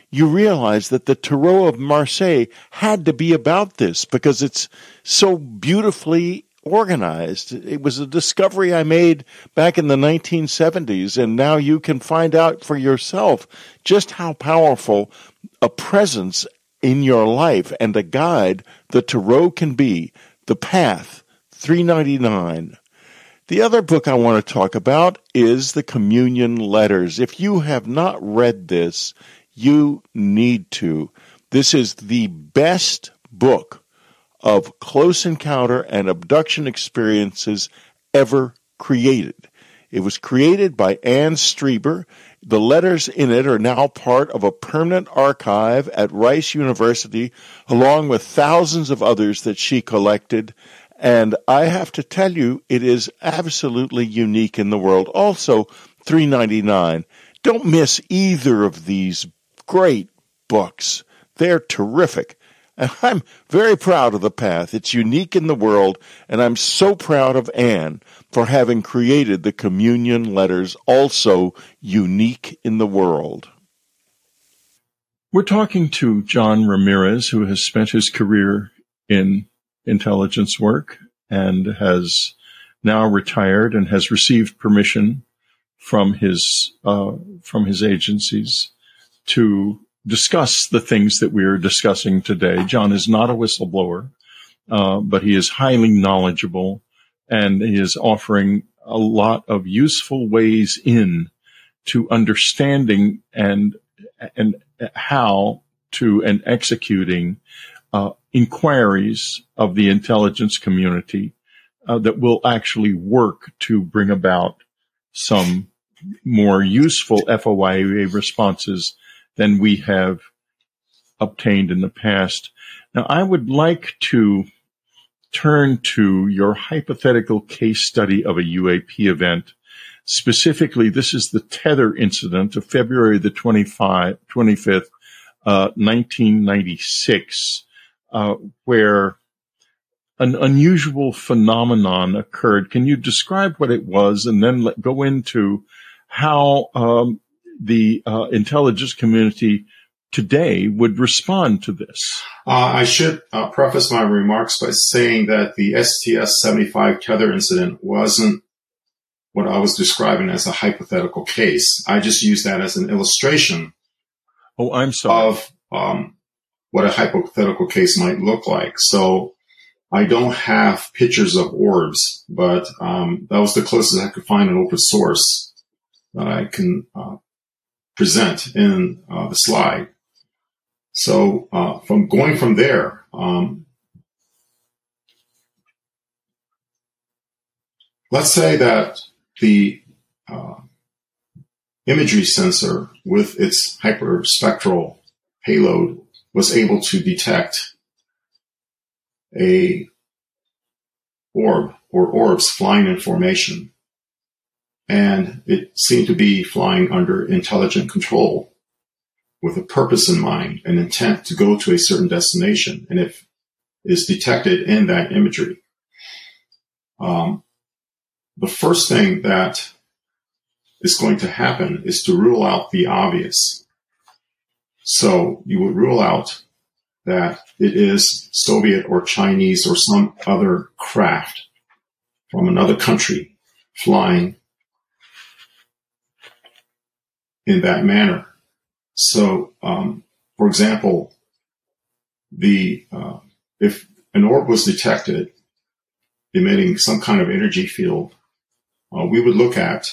you realize that the Tarot of Marseille had to be about this because it's so beautifully organized. It was a discovery I made back in the 1970s, and now you can find out for yourself just how powerful a presence in your life and a guide the Tarot can be. The Path, $3.99. The other book I want to talk about is The Communion Letters. If you have not read this, you need to. This is the best book of close encounter and abduction experiences ever created. It was created by Anne Strieber. The letters in it are now part of a permanent archive at Rice University, along with thousands of others that she collected. And I have to tell you, it is absolutely unique in the world. Also, $3.99. Don't miss either of these great books. They're terrific. And I'm very proud of The Path. It's unique in the world, and I'm so proud of Anne for having created the Communion Letters, also unique in the world. We're talking to John Ramirez, who has spent his career in intelligence work and has now retired and has received permission from his agencies to discuss the things that we are discussing today. John is not a whistleblower, but he is highly knowledgeable, and he is offering a lot of useful ways in to understanding and how to and executing inquiries of the intelligence community that will actually work to bring about some more useful FOIA responses than we have obtained in the past. Now, I would like to turn to your hypothetical case study of a UAP event. Specifically, this is the Tether incident of February the 25th, 1996, where an unusual phenomenon occurred. Can you describe what it was and then go into how the intelligence community today would respond to this? I should preface my remarks by saying that the STS-75 Tether incident wasn't what I was describing as a hypothetical case. I just used that as an illustration of what a hypothetical case might look like. So I don't have pictures of orbs, but that was the closest I could find in open source that I can present in the slide. So from there, let's say that the imagery sensor with its hyperspectral payload was able to detect a orb or orbs flying in formation. And it seemed to be flying under intelligent control with a purpose in mind, an intent to go to a certain destination. And if is detected in that imagery, the first thing that is going to happen is to rule out the obvious. So you would rule out that it is Soviet or Chinese or some other craft from another country flying in that manner. So, for example, if an orb was detected emitting some kind of energy field, we would look at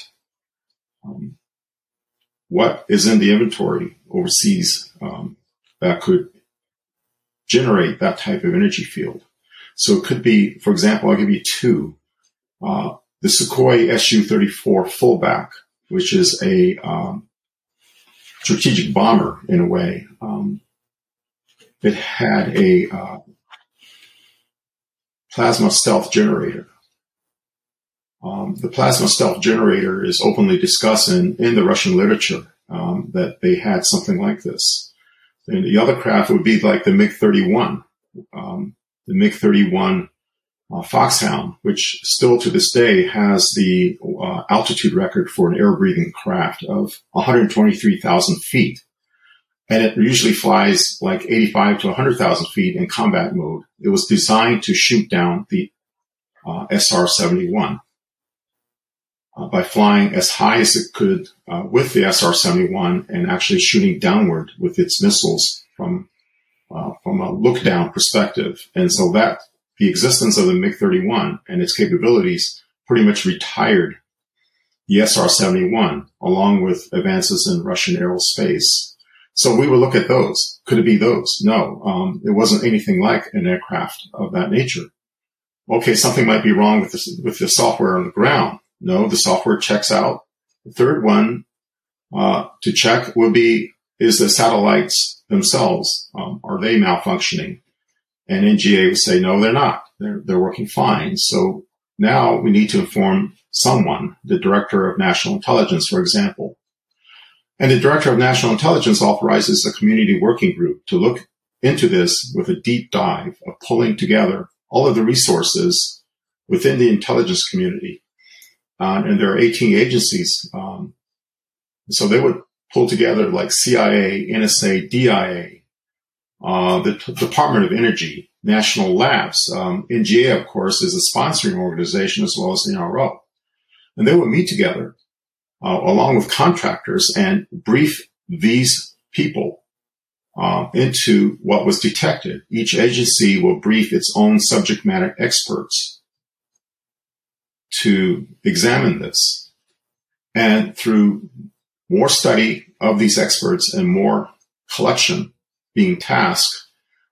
what is in the inventory overseas that could generate that type of energy field. So it could be, for example, I'll give you two. The Sukhoi Su-34 fullback, which is a strategic bomber in a way. It had a plasma stealth generator. The plasma stealth generator is openly discussed in the Russian literature, that they had something like this. And the other craft would be like the MiG-31, the MiG-31 Foxhound, which still to this day has the altitude record for an air-breathing craft of 123,000 feet. and it usually flies like 85 to 100,000 feet in combat mode. It was designed to shoot down the SR-71 by flying as high as it could with the SR-71 and actually shooting downward with its missiles from a look-down perspective. And so that the existence of the MiG-31 and its capabilities pretty much retired the SR-71 along with advances in Russian aerospace. So we would look at those. Could it be those? No, it wasn't anything like an aircraft of that nature. Okay, something might be wrong with the software on the ground. No, the software checks out. The third one to check would be, is the satellites themselves, are they malfunctioning? And NGA would say, no, they're not. They're working fine. So now we need to inform someone, the Director of National Intelligence, for example. And the Director of National Intelligence authorizes a community working group to look into this with a deep dive of pulling together all of the resources within the intelligence community. And there are 18 agencies. So they would pull together like CIA, NSA, DIA, the Department of Energy, national labs. NGA, of course, is a sponsoring organization as well as the NRO. And they would meet together along with contractors and brief these people into what was detected. Each agency will brief its own subject matter experts to examine this. And through more study of these experts and more collection being tasked,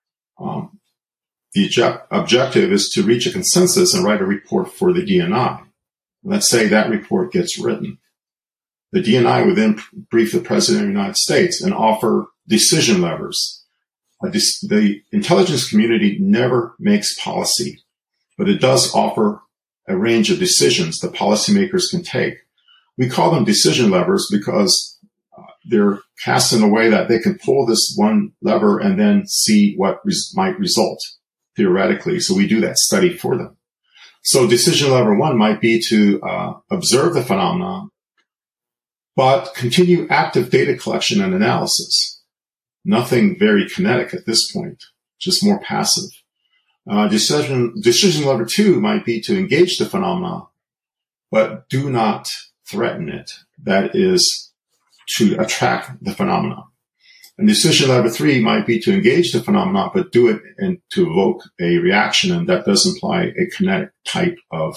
the objective is to reach a consensus and write a report for the DNI. Let's say that report gets written. The DNI would then brief the President of the United States and offer decision levers. The intelligence community never makes policy, but it does offer a range of decisions that policymakers can take. We call them decision levers because they're cast in a way that they can pull this one lever and then see what might result theoretically. So we do that study for them. So decision lever one might be to observe the phenomenon, but continue active data collection and analysis. Nothing very kinetic at this point, just more passive. Decision lever two might be to engage the phenomena, but do not threaten it. That is to attract the phenomena. And decision lever three might be to engage the phenomena, but do it and to evoke a reaction. And that does imply a kinetic type of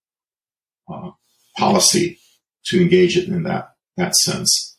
policy to engage it in that sense.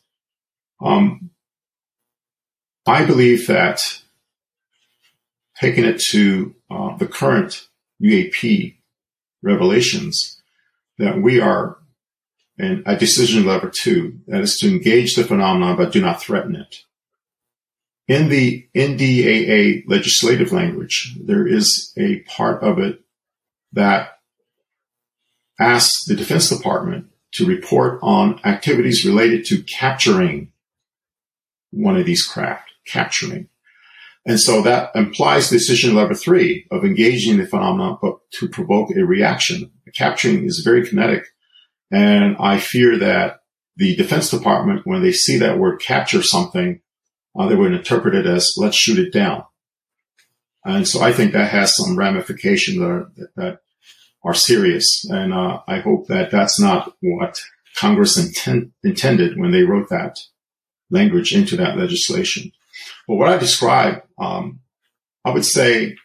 I believe that taking it to the current UAP revelations, that we are in a decision lever two, that is to engage the phenomenon but do not threaten it. In the NDAA legislative language, there is a part of it that asks the Defense Department to report on activities related to capturing one of these craft, capturing. And so that implies decision lever three of engaging the phenomenon, but to provoke a reaction. Capturing is very kinetic. And I fear that the Defense Department, when they see that word capture something, they would interpret it as let's shoot it down. And so I think that has some ramifications that are serious. And I hope that that's not what Congress intended when they wrote that language into that legislation. But what I described, I would say,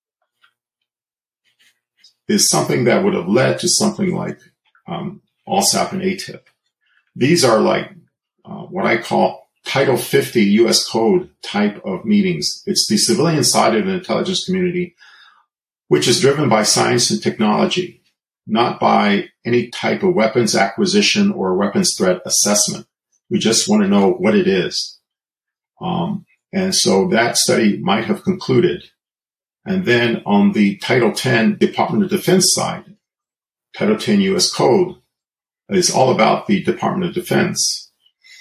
is something that would have led to something like ALSAP and ATIP. These are like what I call Title 50 U.S. Code type of meetings. It's the civilian side of the intelligence community, which is driven by science and technology, not by any type of weapons acquisition or weapons threat assessment. We just want to know what it is. And so that study might have concluded. And then on the Title 10 Department of Defense side, Title 10 U.S. Code is all about the Department of Defense.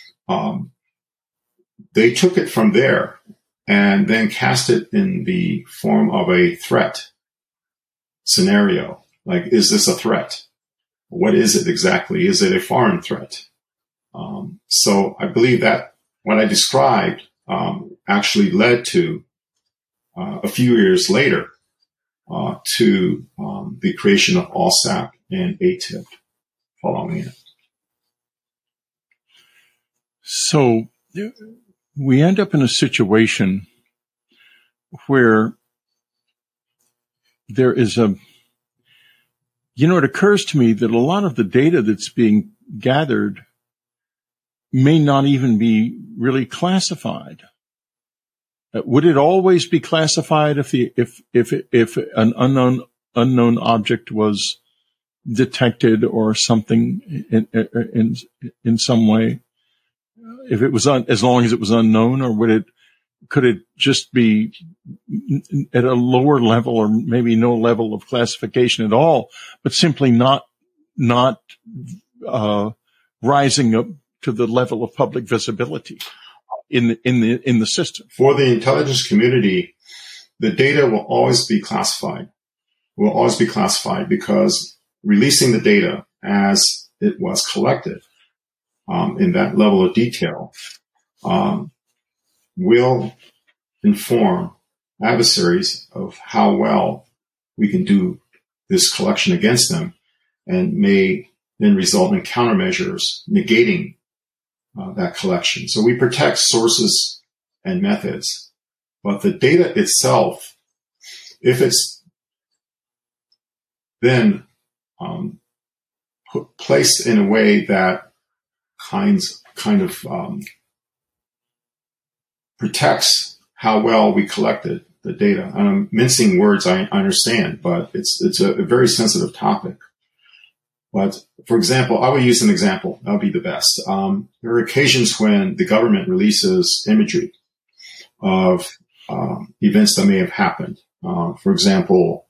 They took it from there and then cast it in the form of a threat scenario. Like, is this a threat? What is it exactly? Is it a foreign threat? So I believe that what I described actually led to, a few years later, to the creation of ALSAP and ATIP following it. So we end up in a situation where there is it occurs to me that a lot of the data that's being gathered may not even be really classified. Would it always be classified if an unknown object was detected or something in some way? If it was as long as it was unknown, or could it just be at a lower level or maybe no level of classification at all, but simply not rising up to the level of public visibility in the system? For the intelligence community, the data will always be classified. Will always be classified because releasing the data as it was collected in that level of detail will inform adversaries of how well we can do this collection against them, and may then result in countermeasures negating that collection. So we protect sources and methods, but the data itself, if it's then placed in a way that kind of protects how well we collected the data. I'm mincing words, I understand, but it's a very sensitive topic. But for example, I will use an example. That'll be the best. There are occasions when the government releases imagery of events that may have happened. For example,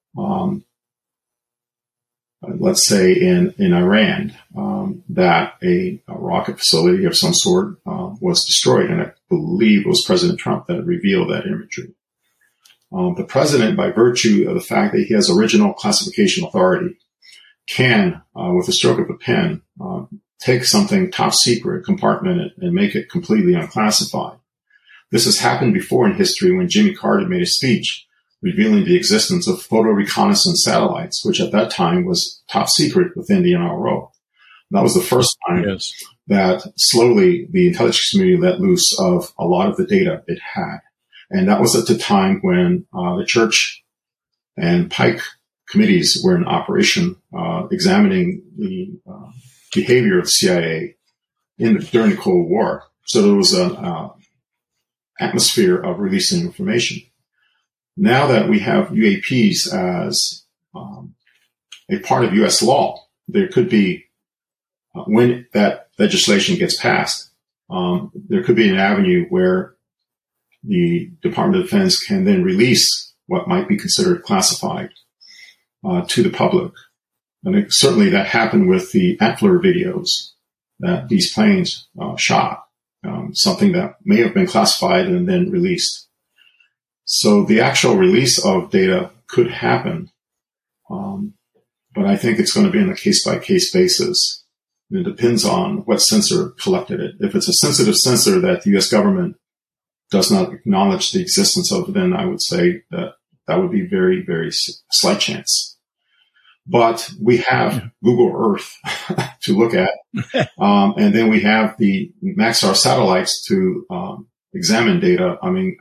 let's say in Iran, that a rocket facility of some sort was destroyed, and I believe it was President Trump that revealed that imagery. The president, by virtue of the fact that he has original classification authority, can, with a stroke of a pen, take something top secret, compartment it, and make it completely unclassified. This has happened before in history when Jimmy Carter made a speech revealing the existence of photo reconnaissance satellites, which at that time was top secret within the NRO. That was the first time that slowly the intelligence community let loose of a lot of the data it had. And that was at the time when the Church and Pike committees were in operation, examining the behavior of the CIA during the Cold War. So there was an atmosphere of releasing information. Now that we have UAPs as a part of U.S. law, there could be, when that legislation gets passed, there could be an avenue where the Department of Defense can then release what might be considered classified to the public. And certainly that happened with the Antler videos that these planes shot, something that may have been classified and then released. So the actual release of data could happen, but I think it's going to be on a case-by-case basis. It depends on what sensor collected it. If it's a sensitive sensor that the U.S. government does not acknowledge the existence of, then I would say that would be very, very slight chance. But we have Google Earth to look at, and then we have the Maxar satellites to examine data. I mean,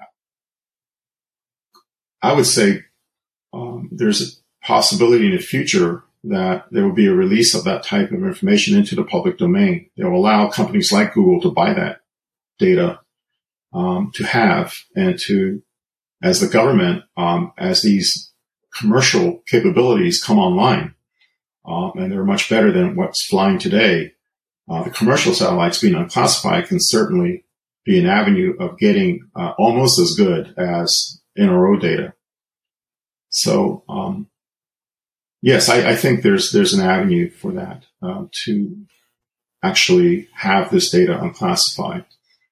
I would say there's a possibility in the future that there will be a release of that type of information into the public domain. It will allow companies like Google to buy that data to have, and to, as the government, as these commercial capabilities come online, and they're much better than what's flying today, the commercial satellites being unclassified can certainly be an avenue of getting almost as good as NRO data. So, yes, I think there's an avenue for that, to actually have this data unclassified.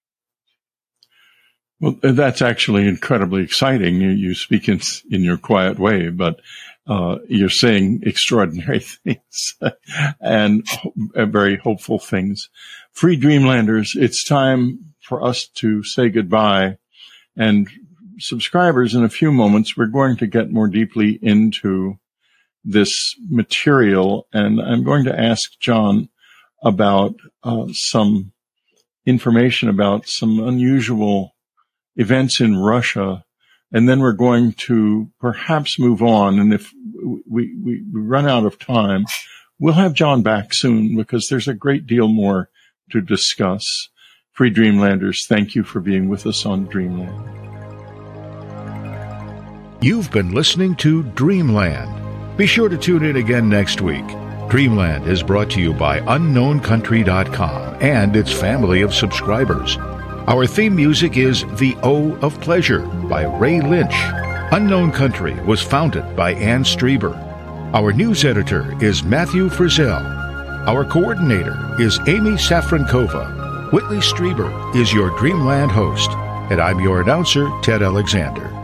Well, that's actually incredibly exciting. You speak in your quiet way, but you're saying extraordinary things and very hopeful things. Free Dreamlanders, it's time for us to say goodbye. And subscribers, in a few moments, we're going to get more deeply into this material, and I'm going to ask John about some information about some unusual events in Russia, and then we're going to perhaps move on. And if we run out of time, we'll have John back soon because there's a great deal more to discuss. Free Dreamlanders, thank you for being with us on Dreamland. You've been listening to Dreamland. Be sure to tune in again next week. Dreamland is brought to you by UnknownCountry.com and its family of subscribers. Our theme music is The O of Pleasure by Ray Lynch. Unknown Country was founded by Ann Strieber. Our news editor is Matthew Frizzell. Our coordinator is Amy Safrankova. Whitley Strieber is your Dreamland host, and I'm your announcer, Ted Alexander.